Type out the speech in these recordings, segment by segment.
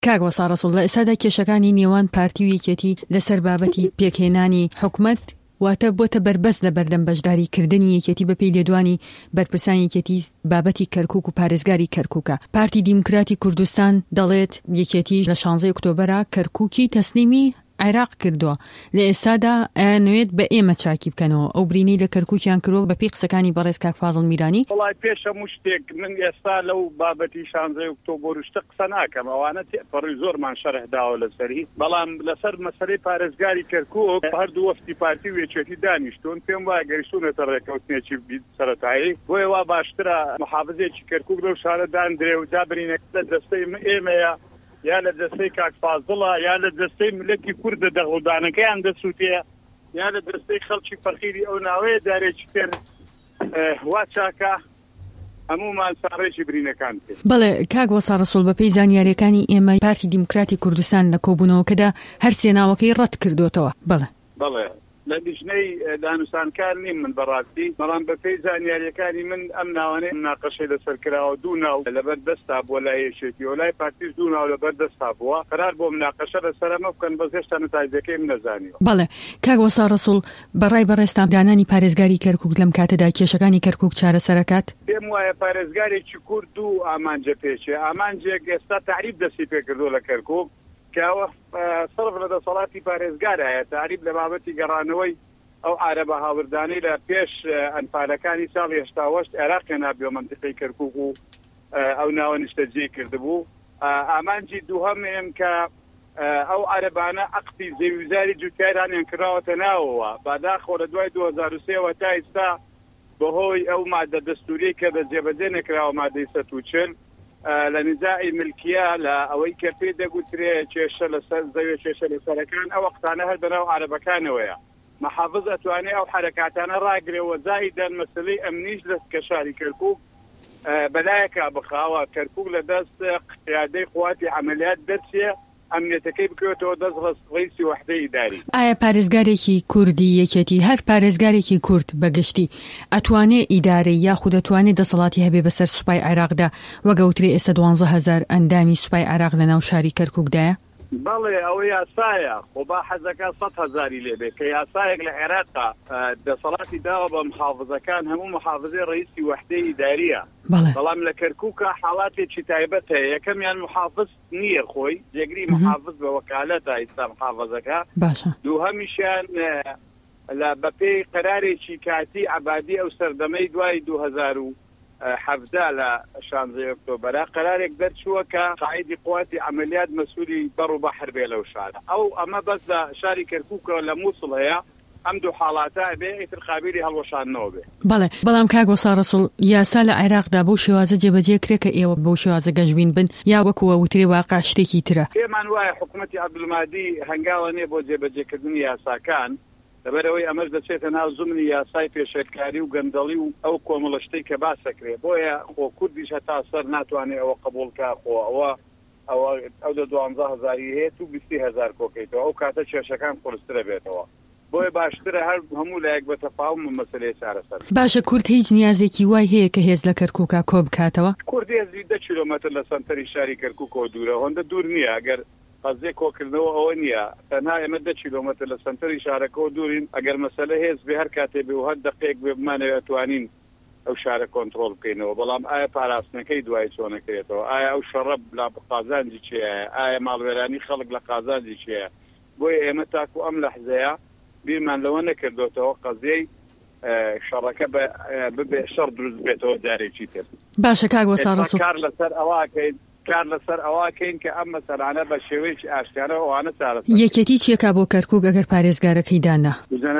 کاک وەسا ڕەسوڵ لە ئێستادا کێشەکانی نێوان پارتی و یەکێتی لەسەر بابەتی پێکهێنانی حکومەت واتە بۆتە بربەست لە بەردەم بەشداریکردنی یەکێتی بەپێی لێدوانی بەرپرسانی یەکێتی بابەتی کەرکووک و پارێزگاری کەرکووکە. پارتی دیموکراتی کوردستان دەڵێت یەکێتی لە 16 ئۆکتۆبەرە کەرکووکی تەسلیمی عێراق کردووە. لە ئێستادا ئەیانوێت بە ئێمە چاکی بکەنەوە ئەو برینەی لە کەرکووکیان کردووە بەپێی قسەکانی بەڕێز کاک فازڵ میرانی. وڵای پێش هەموو شتێک من ئێستا لەو بابەتی 16 ئۆکتۆبەر و شتە قسە ناکەم، ئەوانە تێپەڕی زۆرمان شەرح داوە لەسەری، بەڵام لەسەر مەسەلەی پارێزگاری کەرکووک هەردوو وەفتی پارتی و یەکێتی دانیشتون پێم وایە گەیشتونەتە ڕێکەوتنێکی سەرەتایی، بۆیە وا باشترە محافزێکی کەرکووک لەو شارە دانرێ و جا برینەکە لە دەستەی ئێمەیە یا لە دەستەی کاک فازڵە یا لە دەستەی ملەتی کوردە دەغڵدانەکەیان دەسووتەیە یا لە دەستەی خەڵکی فەقیری ئەو ناوەیە دارێکی تر وا چاکە هەمومان ساڕێکی برینەکان کرد. بەڵێ کاک وەسا ڕەسوڵ بەپێی زانیاریەکانی ئێمە پارتی دیموکراتی کوردستان لە کۆبوونەوەکەدا هەر سێناوەکەی ڕەت کردوتەوە. بەڵێ لە دیژنەی دانوستانکار نیم من بەڕاستی، بەڵام بەپێی زانیاریەکانی من ئەم ناوانەی مناقەشەی لەسەر کراوە دوو ناو لەبەر دەستا بووە لای یەکێتی و لای پارتیش دوو ناو لەبەر دەستا بووە، قەرار بۆ مناقەشە لەسەر ئەمە بکەن، بەس هێشتا نەتایجەکەی من نەزانیوە. بەڵێ کاک وەسا ڕەسوڵ بەڕای بەڕێستان دانانی پارێزگاری کەرکووک لەم کاتەدا کێشەکانی کەرکووک چارەسەرەکات؟ پێم وایە پارێزگارێکی کورد و ئامانجە پێچێ، ئامانجێک ئێستا تعریب دەستی پێکردووە لە کەرکووک کەوە سەرف لە دەسەڵاتی پارێزگارایە، تعریب لە بابەتی گەڕانەوەی ئەو عارەبە هاوردانەی لە پێش ئەنفالەکانی ساڵی 88 عێراق هێنابێ منتیقەی کەرکووک و ئەو ناوە نیشتەجێ کردبوو. ئامانجی دووهەمێن کە ئەو عارەبانە عەقدی زێویزاری جوتیارانیان کراوەتە ناوەوە، باداخۆ لە دوای 2003 تا ئێستا بەهۆی ئەو مادە دەستووری کە بە جێبەجێ نەکراوە مادەی 140 لە نزاعی ملکیە لە ئەوەی کە پێ دەگوترێ کێشە لەسەر زەوی کێشە لەسەرەکان ئەو وەختانە هەر بەناو عارەبەکانەوەیە. محافظ ئەتوانێ ئەو حرەکاتانە ڕاگرێەوە زائیدەن مەسەلەی ئەمنیش لە کەشاری کەرکووک بەلایەکە بخاوە کەرکووک لە دەست قیادەی قواتی عەمەلیات دەچێ ئەمنیەتەکەی بکەوێتەوە دەست ڕئیسی وەحدەی ئیداری. ئایا پارێزگارێکی کوردی یەکێتی هەر پارێزگارێکی کورد بەگشتی ئەتوانێ ئیدارەی یاخود دەتوانێت دەسەڵاتی هەبێ بەسەر سوپای عێراقدا وەگەوترێ ئێستا 12,000 ئەندامی سوپای عێراق لە ناو شاری کەرکووکدایە؟ بەڵێ ئەوە یاسایە، خۆ با حەزەکە 100,000 لێبێ کە یاسایەک لە عێراقا دەسەڵاتی داوە بە محافظەکان هەموو محافظەی ڕئیسی وەحدەی ئیداریە، بەڵام لە کەرکووکە حاڵاتێکی تایبەت هەیە. یەکەمیان محافظ نییە خۆی جێگری محافظ بە وەکالەتە ئێستا محافظەکە، دووهەمیشیان لە بەپێی قەرارێکی کاتی عەبادی ئەو سەردەمەی دوای 2017 لە 16 ئۆکتۆبەرە قەرارێک دەرچووە کە قائیدی قواتی عەمەلیات مەسئولی بەڕ و بەحر بێ لەو شارە. ئەو ئەمە بەس لە شاری کەرکووکەوە لە مووسڵ هەیە، ئەم دوو حاڵاتە بێ ئیتر خابیری هەڵوەشاندنەوە بێ. بەڵێ بەڵام کاک وەسا ڕەسوڵ یاسا لە عێراقدا بۆ شێوازە جێبەجێ کرێ کە ئێوە بۆ شێوازە گەشبین بن یا وەکووە وترێ واقع شتێکی ترە؟ پێمان وایە حکوومەتی عەبدولمادی هەنگاوە نیە بۆ جێبەجێکردنی یاساکان، لەبەرەوەی ئەمەش دەچێتە ناو زمانی یاسای پێشێتکاری و گەندەڵی و ئەو کۆمەڵەشتەی کە باسەکرێ، بۆیە خۆ کوردیش هەتا سەر ناتوانێت ئەوە قبوڵکە خۆ ئەو 12,000 هەیە و 20,000 کۆکەیتەوە، ئەو کاتە کێشەکان قورسترە بێتەوە، بۆیە باشترە هەر هەموو لایەک بە تەفاهم مەسەلەی چارەسەر. باشە کورد هیچ نیازێکی وای هەیە کە هێز لە کەرکووکە کۆ بکاتەوە؟ کورد هێزی 10 کیلۆمەتر لە سەنتەری شاری کەرکووکەوە دوورە، هەندە دوور نییە، ئەگەر قەزێ کۆکردنەوە ئەوە نییە، تەنها ئێمە 10 کیلۆمەتر لە سەنتەری شارەکەەوە دوورین، ئەگەر مەسەلە هێز بێ هەر کاتێ بێ و هەر دقەیەک بێ بمانەوێت ئەتوانین ئەو شارە کۆنتڕۆڵ بکەینەوە. بەڵام ئایا پاراستنەکەی دوای چۆنەکرێتەوە؟ ئایا ئەو شەڕە لا قازانجی چیە؟ ئایا ماڵوێرانی خەڵک لە قازانجی چیە؟ بۆیە ئێمە تاکو ئەم لەحزەیە بیرمان لەوە نەکردوتەوە قەزیەی شەڕەکە ببێ شەڕ دروست بێتەوە جارێکی تر. باشە کاک وەسا ڕەسوڵ کار لەسەر ئەواکەین کە ئەم مەسەلانە بە شێوەیەکی ئاشکارە ئەوانە چارەسەر. یەکێتی چیەکە بۆ کەرکووک ئەگەر پارێزگارەکەی دانا؟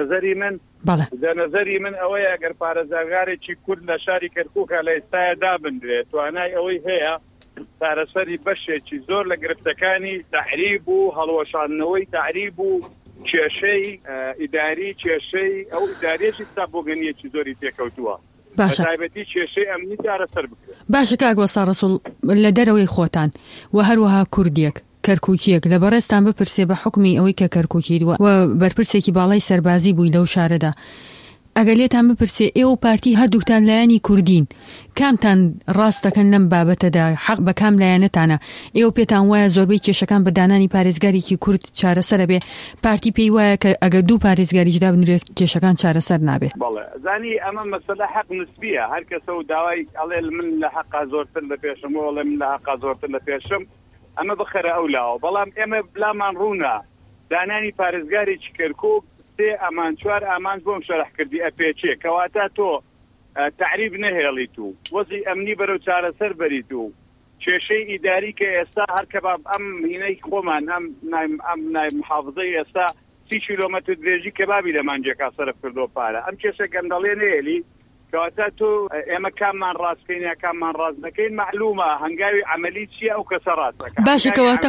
نەزەری من ئەوەیە ئەگەر پارێزگارێکی کورد لە شاری کەرکووکە لە ئێستاە دابدرێت توانای ئەوەی هەیە چارەسەری بەشێکی زۆر لە گرفتەکانی تەحریب و هەڵوەشاندنەوەی تەحریب و کێشەی ئیداری کێشەی ئەو ئیدارێکی تا بۆ گەنیەکی زۆری تێکەوتووە، بەتایبەتی کێشەی ئەمنی چارەسەر بکرێت. باشە کاک وەسا ڕەسوڵ لە دەرەوەی خۆتان و هەروەها کوردیەک کەرکووکیەک لە بەڕێستان بپرسێ بە حکمی ئەوەی کە کەرکووکی و بەرپرسێکی باڵای سەربازی بووی لەو شارەدا، ئەگەر لێتان بپرسێ ئێوە پارتی هەردووکتان لایەنی کوردین کامتان ڕاست دەکەن لەم بابەتەدا حەق بە کام لایەنەتانە ئێوە پێتان وایە زۆربەی کێشەکان بە دانانی پارێزگارێکی کورد چارەسەرە بێ پارتی پێی وایە کە ئەگەر دوو پارێزگاری جدا بنرێت کێشەکان چارەسەر نابێت بەڵێ زانی ئەمە مەسەلە حەق نسبیە هەر کەسە و داوای ئەڵێ من لە حەقا زۆرتر لە پێشم وڵێ من لە حەقا زۆرتر لە پێشم ئەمە بخەرە ئەولاوە بەڵام ئێمە بلامان ڕوونا دانانی پارێزگارێکی کەرکووک ئەمان چوار ئامان بۆم شەرحکردی ئەپێچێ کەواتە تۆ تعریب نەهێڵیت و وەزی ئەمنی بەرەو چارەسەر بەریت و کێشەی ئیداری کە ئێستا هەر کەباب ئەم هینەی خۆمان ئەم نای محافظەی ئێستا 30 کیلۆمەتر درێژی کەبابی لە مانجێکا سەرف کردو پارە ئەم کێشە گەندەڵێ نێلی کەواتە تۆ ئێمە کاممان ڕاستکەین یا کاممان ڕاست دەکەین معلومە هەنگاوی عملی چییە ئەو کەسە ڕاستەکە باشە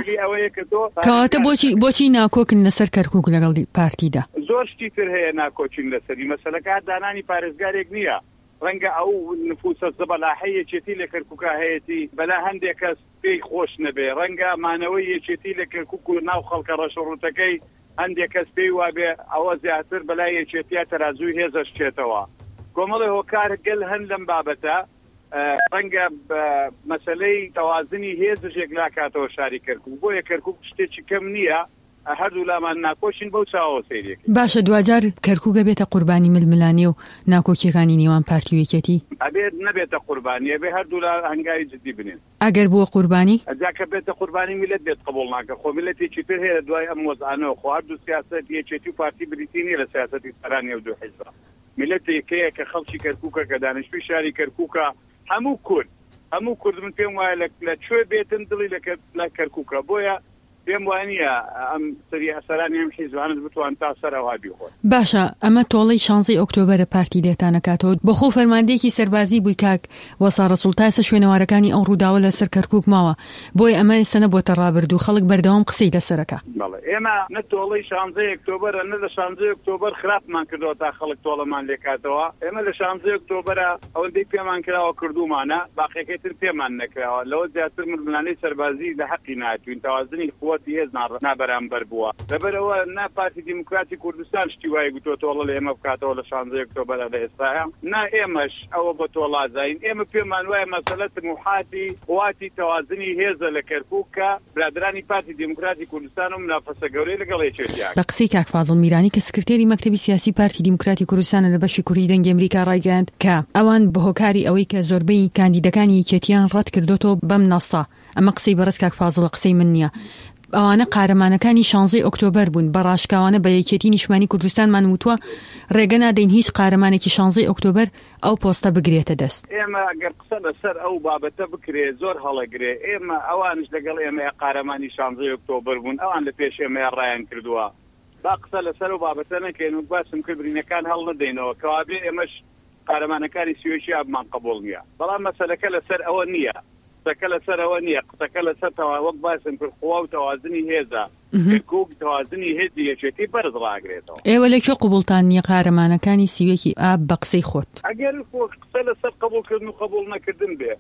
کەواتە بۆچی ناکۆکن لەسەر کەرکووک لەگەڵ پارتیدا زۆر شتی تر هەیە ناکۆچین لەسەری مەسەلەکە دانانی پارێزگارێک نییە ڕەنگە ئەو نفوسە زەبەلاحەی یەکێتی لە کەرکووکە هەیەی بەلا هەندێک کەس پێی خۆش نەبێ ڕەنگە مانەوەی یەکێتی لە کەرکووک و ناو خەڵکە ڕەشەڕوتەکەی هەندێک کەس پێی وابێ ئەوە زیاتر بەلای یەکێتیە تەرازوی هێزە شتێتەوە کۆمەڵی هۆکار گەل هەند لەم بابەتە ڕەنگە مەسەلەی تەوازنی هێزشێک لاکاتەوە شاری کەرکووک بۆیە کەرکووک شتێکی کەم نییە هەردوو لامان ناکۆشین بەو چاوە سەیرێکی باشە دوجار کەرکووکە بێتە قوربانی ململانێ و ناکۆکیەکانی نێوان پارتی و یەکێتی ئەبێت نەبێتە قوربانیە بێ هەردوو لا هەنگاوی جدی بنێن ئەگەر بووە قوربانی ئەجاکە بێتە قوربانی میلەت بێت قبول ناکە خۆ میلەتێکی تر هەیە دوای ئەم وەزعانەوە خۆ هەردوو سیاسەت یەکێتی و پارتی بریتی نیە لە سیاسەتی سەرانی و دوو حیزبە میلەتێکەیە کە خەڵکی کەرکووکە کە دانیشتووی شاری کەرکووکە هەموو کورد من پێم وایە لە کوێ بێتن دڵی لە کەرکووکە بۆیە پێم وانە ئەم سەری ئەسەرانی ئەم حیزبانت بتوان تا سەرەوە بیخۆن باشە ئەمە تۆڵەی 16 ئۆکتۆبەرە پارتی لێتانەکاتەوە بەخۆ فەرماندەیەکی سەربازی بووی کاک وەسا ڕەسوڵ تاسە شوێنەوارەکانی ئەو ڕووداوە لەسەر کەرکووک ماوە بۆی ئەمە ئێستا نەبووتە ڕابردوو خەڵک بەردەوام قسەی لەسەرەکە ئێمە نە تۆڵەی 16 ئۆکتۆبەرە نە لە 16 ئۆکتۆبەر خراپمان کردەوە تا خەڵک تۆڵەمان لێکاتەوە ئێمە لە 16 ئۆکتۆبەرە ئەوەندەی پێمان کراوە کردومانە باقیەکەی تر پێمان نەکراوە لەوە زیاتر ململانەی سەربازی لە حەقی ناتوین تەوازنی قووەتی هێز نابەرامبەر بووە لەبەرەوە نا پارتی دیموکراتی کوردستان شتی وایە گوتۆ تۆڵە لە ئێمە بکاتەوە لە 16 ئۆکتۆبەرە لە ئێستاە نا ئێمەش ئەوە بە تۆڵازین ئێمە پێمان وایە مەسەلەت موحاتی قواتی تەوازنی هێزە لە کەرکووکە برادرانی پارتی دیموکراتی کوردستان و منافەسە گەورەی لەگەڵ یەکێتیان لە قسەی کاک فازڵ میرانی کە سکرتێری مەکتەبی سیاسی پارتی دیموکراتی کوردستان لە بەشی کوردی دەنگی ئەمریکا ڕایگەیاند کە ئەوان بە هۆکاری ئەوەی کە زۆربەی کاندیدەکانی یەکێتیان ڕەت کردوتەوە بەم نەسە ئەمە قسەی بەڕێز کاک فازڵ قسەی من نییە ئەوانە قارەمانەکانی 16 ئۆکتۆبەر بوون بە ڕاشکاوانە بە یەکێتی نیشتمانی کوردستانمان وتووە ڕێگە نادەین هیچ قارەمانێکی 16 ئۆکتۆبەر ئەو پۆستە بگرێتە دەست ئێمە ئەگەر قسە لەسەر ئەو بابەتە بکرێ زۆر هەڵەگرێ ئێمە ئەوانش لەگەڵ ئێمە قارەمانی 16 ئۆکتۆبەر بوون ئەوان لە پێش ئێمە ڕایان کردووە با قسە لەسەر و بابەتە نەکەین و باسم کرد برینەکان هەڵ نەدەینەوە کەوابێ ئێمەش قارەمانەکانی سوێشی ئابمان قبول نییە بەڵام مەسەلەکە لەسەر ئەوە نییە قسەکە لەسەرەوە نییە قسەکە لەسەر وەک باسم کرد خوا و تەوازنی هێزە کەرکووک تەوازنی هێزی یەکێتی بەرز ڕاگرێتەوە ئێوە لەکوێ قبولتان نییە قارەمانەکانی سیوێکی ئاب بە قسەی خۆت ئەگەر قسە لەسەر قبولکردن و قبول نەکردن بێ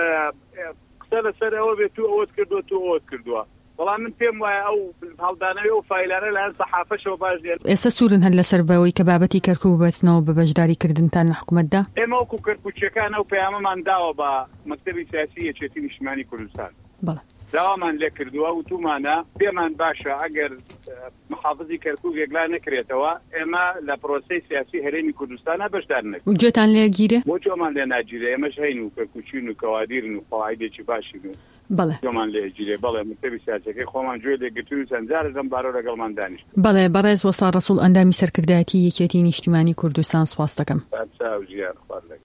قسە لەسەر ئەوە بێت تو ئەوت کردووە تو ئەوت کردووە بەڵام من پێم وایە ئەو هەڵدانەوەی و فایلانە لە هەر سەحافەشەوە باش دێن ئێستا سوورن هەر لەسەر بەوەی کە بابەتی کەرکووک ببەستنەوە بە بەشداریکردنتان لە حکوومەتدا ئێمە وەکو کەرکووچیەکان ئەو پەیامەمان داوە بە مەکتەبی سیاسی یەکێتی نیشتیمانی کوردستان داوامان لێ کردووە و تومانە پێمان باشە ئەگەر محافظی کەرکووک یەکلا نەکرێتەوە ئێمە لە پرۆسەی سیاسی هەرێمی کوردستانە بەشدار نەکەین گوێتان لێ گیرێ بۆ چۆمان لێ ناگیرێ ئێمەش هەین و کەرکووچین و کەوادیرن و قەواعیدێکی باشین و بەڵێ لێگیرێ بەڵێ مەکتەبی سیاسەکەی خۆمان گوێ لێگرتووی چەند جارێک لەم بارەوە لەگەڵمان دانیشت بەڵێ بەڕێز وەسا ڕەسوڵ ئەندامی سەرکردایەتی یەکێتی نیشتیمانی کوردستان سپاس دەکەم.